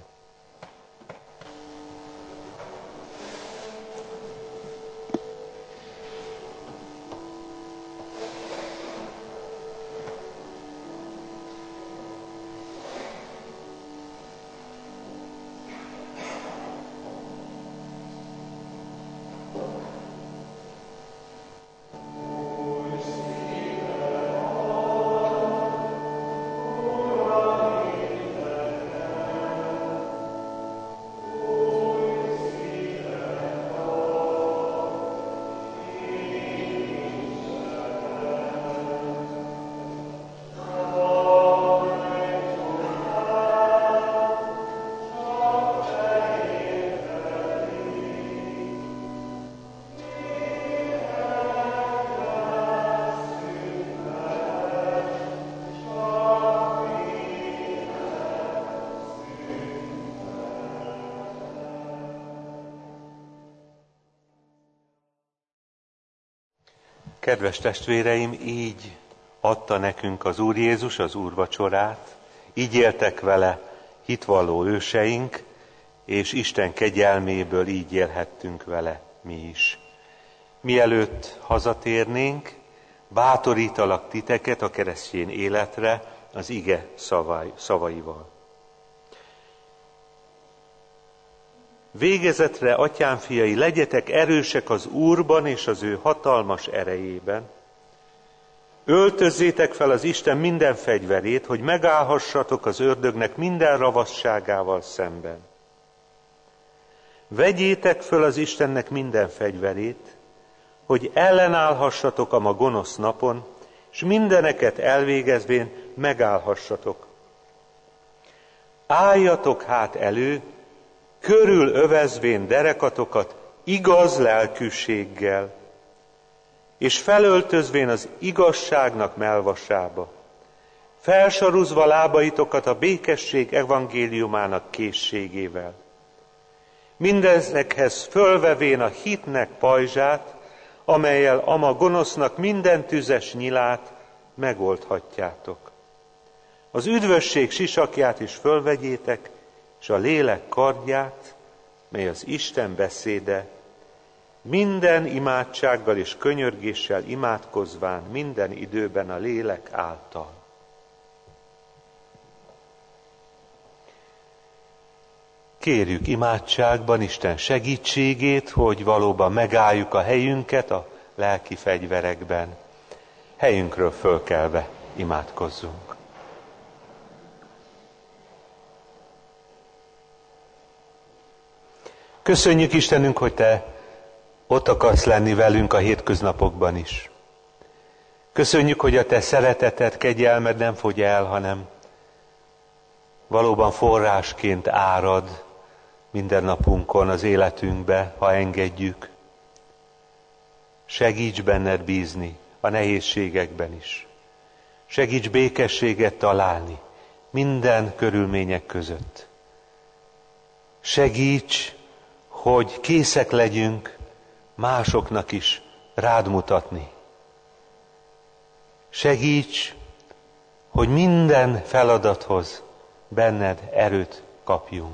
Kedves testvéreim, így adta nekünk az Úr Jézus az úrvacsorát, így éltek vele hitvalló őseink, és Isten kegyelméből így élhettünk vele mi is. Mielőtt hazatérnénk, bátorítalak titeket a keresztény életre az ige szavai, szavaival. Végezetre, atyám fiai, legyetek erősek az Úrban és az ő hatalmas erejében. Öltözzétek fel az Isten minden fegyverét, hogy megállhassatok az ördögnek minden ravasságával szemben. Vegyétek föl az Istennek minden fegyverét, hogy ellenállhassatok a ma gonosz napon, és mindeneket elvégezvén megállhassatok. Álljatok hát elő, körülövezvén derekatokat igaz lelkűséggel, és felöltözvén az igazságnak melvasába, felsaruzva lábaitokat a békesség evangéliumának készségével. Mindezekhez fölvevén a hitnek pajzsát, amellyel ama gonosznak minden tüzes nyilát megoldhatjátok. Az üdvösség sisakját is fölvegyétek, és a lélek kardját, mely az Isten beszéde, minden imádsággal és könyörgéssel imádkozván minden időben a lélek által. Kérjük imádságban Isten segítségét, hogy valóban megálljuk a helyünket a lelki fegyverekben. Helyünkről fölkelve imádkozzunk. Köszönjük Istenünk, hogy Te ott akarsz lenni velünk a hétköznapokban is. Köszönjük, hogy a Te szereteted, kegyelmed nem fogy el, hanem valóban forrásként árad minden napunkon az életünkbe, ha engedjük. Segíts benned bízni a nehézségekben is. Segíts békességet találni minden körülmények között. Segíts, hogy készek legyünk másoknak is rád mutatni. Segíts, hogy minden feladathoz benned erőt kapjunk.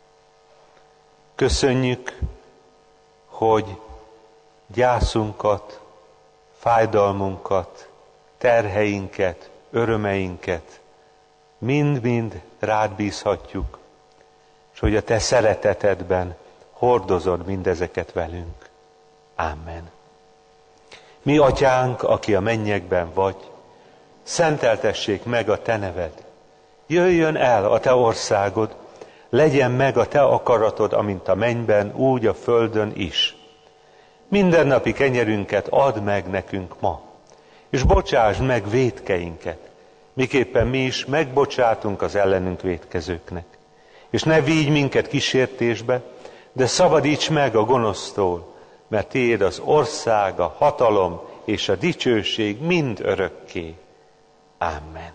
Köszönjük, hogy gyászunkat, fájdalmunkat, terheinket, örömeinket mind-mind rád bízhatjuk, és hogy a Te szeretetedben hordozod mindezeket velünk. Amen. Mi, Atyánk, aki a mennyekben vagy, szenteltessék meg a Te neved. Jöjjön el a Te országod, legyen meg a Te akaratod, amint a mennyben, úgy a földön is. Mindennapi kenyerünket add meg nekünk ma, és bocsásd meg vétkeinket, miképpen mi is megbocsátunk az ellenünk vétkezőknek. És ne vigy minket kísértésbe, de szabadíts meg a gonosztól, mert tiéd az ország, a hatalom és a dicsőség mind örökké. Amen.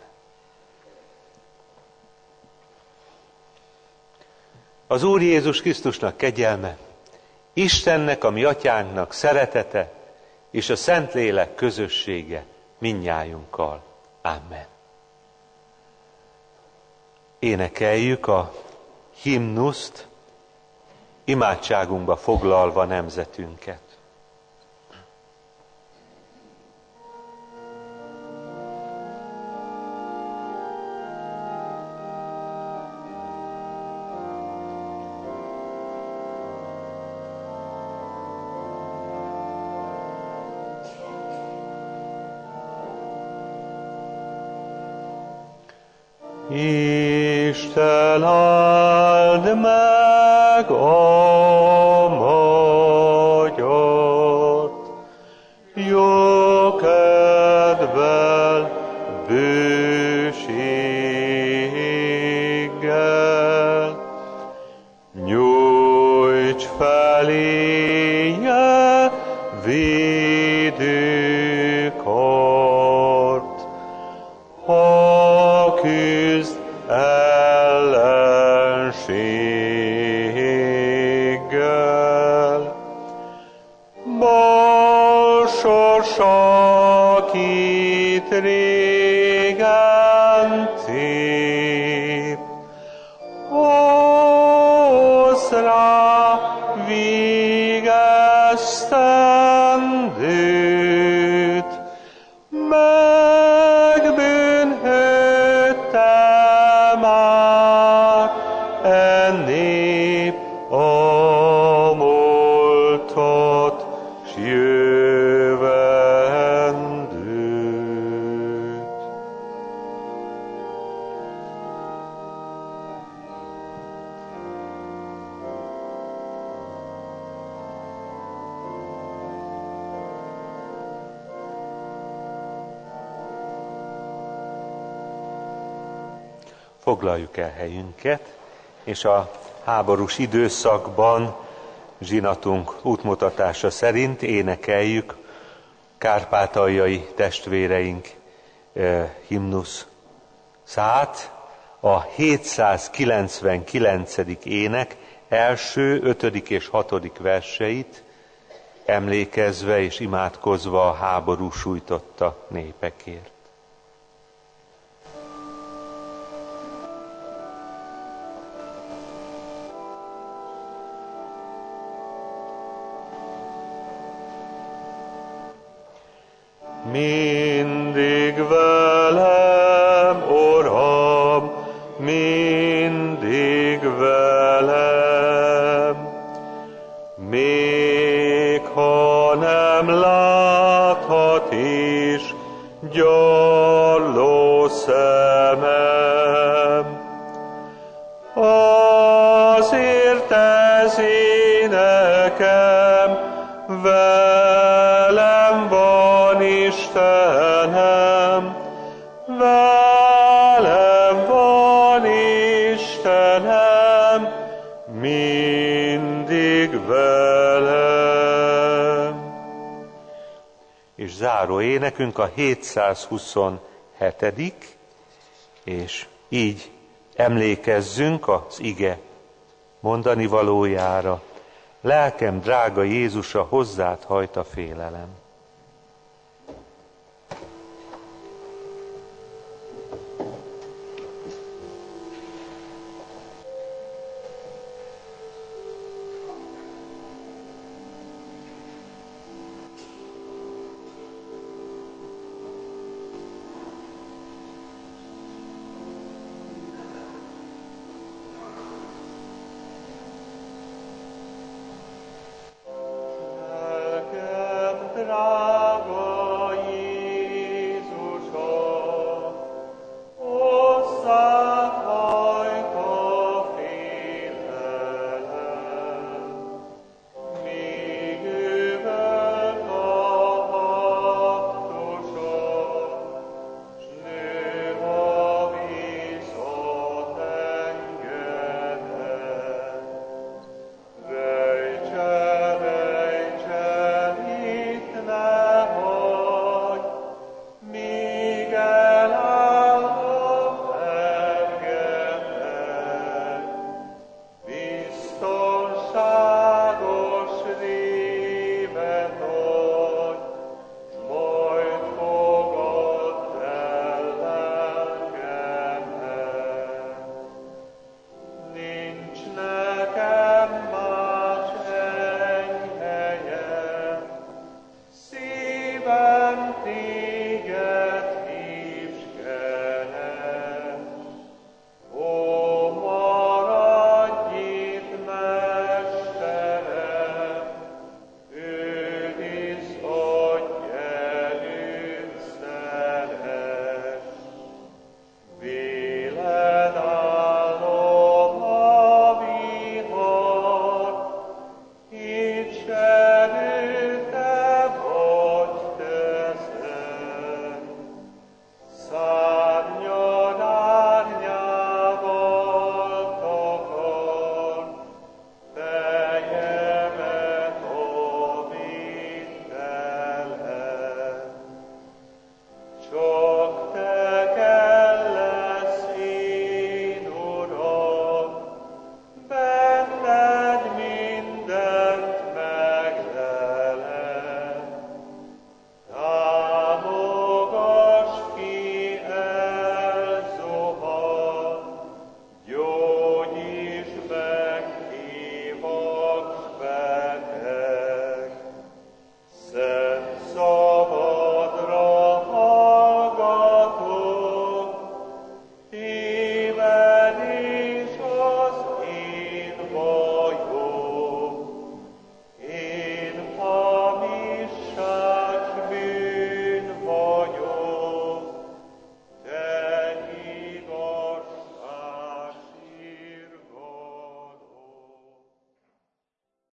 Az Úr Jézus Krisztusnak kegyelme, Istennek, a mi atyánknak szeretete, és a Szentlélek közössége mindnyájunkkal. Amen. Énekeljük a himnuszt, imádságunkba foglalva nemzetünket. Isten áld meg a magyart, jó kedvel, bőséggel, nyújts feléje védőkart, ha küzd ellenséggel. Bal sorsak itt régen tép, hozz rá végeztendőt, megbűnhődte már e nép a múltat s jövendőt. Foglaljuk el helyünket, és a háborús időszakban zsinatunk útmutatása szerint énekeljük kárpátaljai testvéreink eh, himnuszát, a hétszázkilencvenkilencedik ének első, ötödik és hatodik verseit, emlékezve és imádkozva a háború sújtotta népekért. Mindig velem, Uram, mindig velem, még ha nem láthat is gyarló szemem. Azért ez énekem, velem van Istenem, velem van Istenem, mindig velem. És záró énekünk a hétszázhuszonhetedik és így emlékezzünk az ige mondani valójára. Lelkem drága Jézusa, hozzád hajt a félelem. Drága Jézusom, hozzád